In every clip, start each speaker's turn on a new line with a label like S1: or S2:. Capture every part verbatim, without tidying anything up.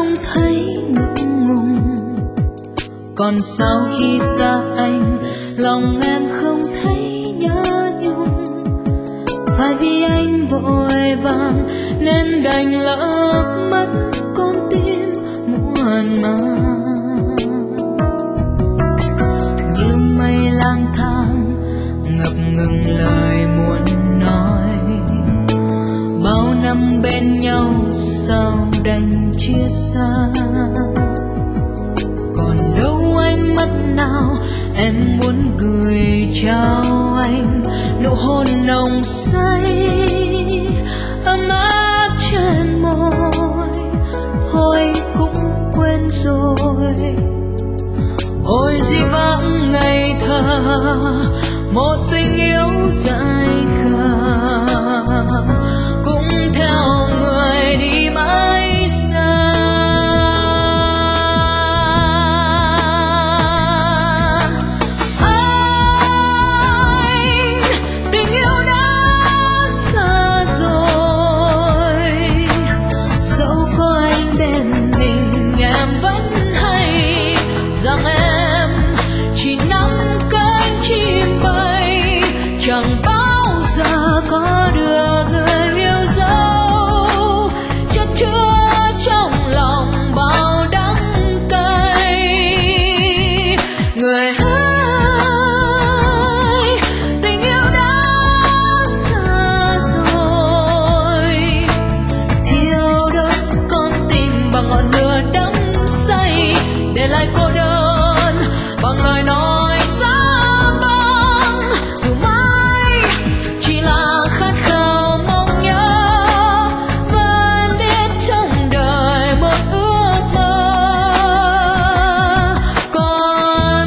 S1: không thấy ngượng ngùng. Còn sau khi xa anh, lòng em không thấy nhớ nhung. Phải vì anh vội vàng nên đành lỡ mất con tim muộn màng. Như mây lang thang ngập ngừng lời muốn nói, bao năm bên nhau sao đành chia xa. Còn đâu ánh mắt nào em muốn gửi trao anh, nụ hôn nồng say ấm áp trên môi, thôi cũng quên rồi. Ôi dĩ vãng ngây thơ, một tình yêu dại khờ, cũng theo người đi mãi xa. Anh, tình yêu đã xa rồi, dẫu có anh bên mình em vẫn hay rằng em chỉ nắm cánh chim bay, chẳng bao giờ có được người yêu dấu, chất chứa trong lòng bao đắng cay. Người ơi, tình yêu đã xa rồi, thiêu đốt con tim bằng ngọn lửa đắm say, để lại cô đơn bằng lời nói giá băng. Dù mãi chỉ là khát khao mong nhớ, vẫn biết trong đời một ước mơ còn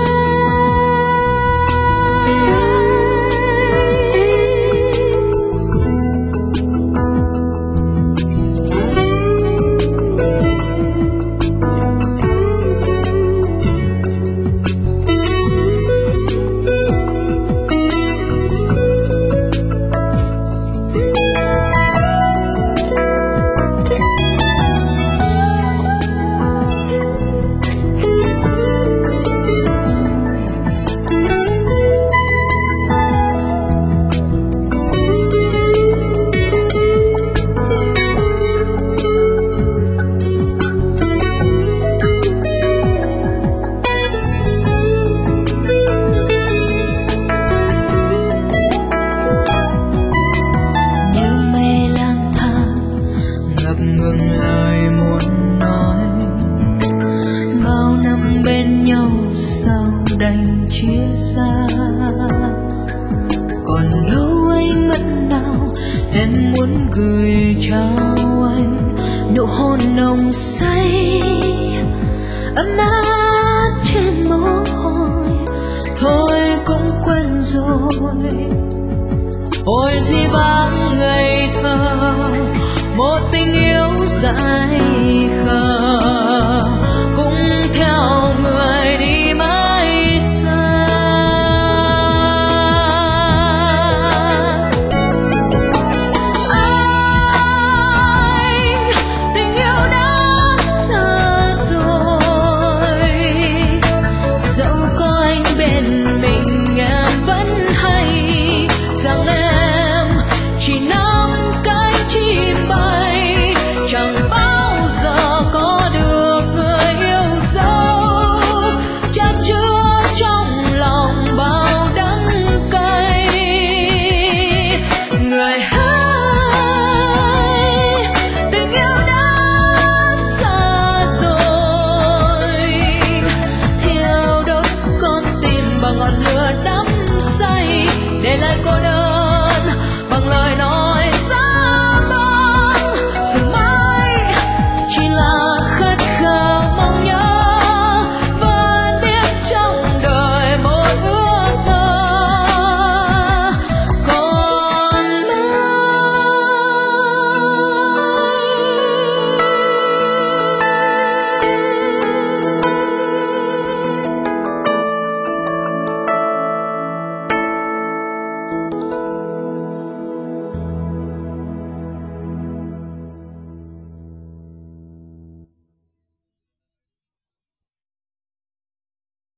S1: đành chia xa. Còn đâu ánh mắt nào em muốn gửi trao anh, nụ hôn nồng say ấm áp trên môi, thôi cũng quên rồi. Ôi dĩ vãng ngây thơ, một tình yêu dại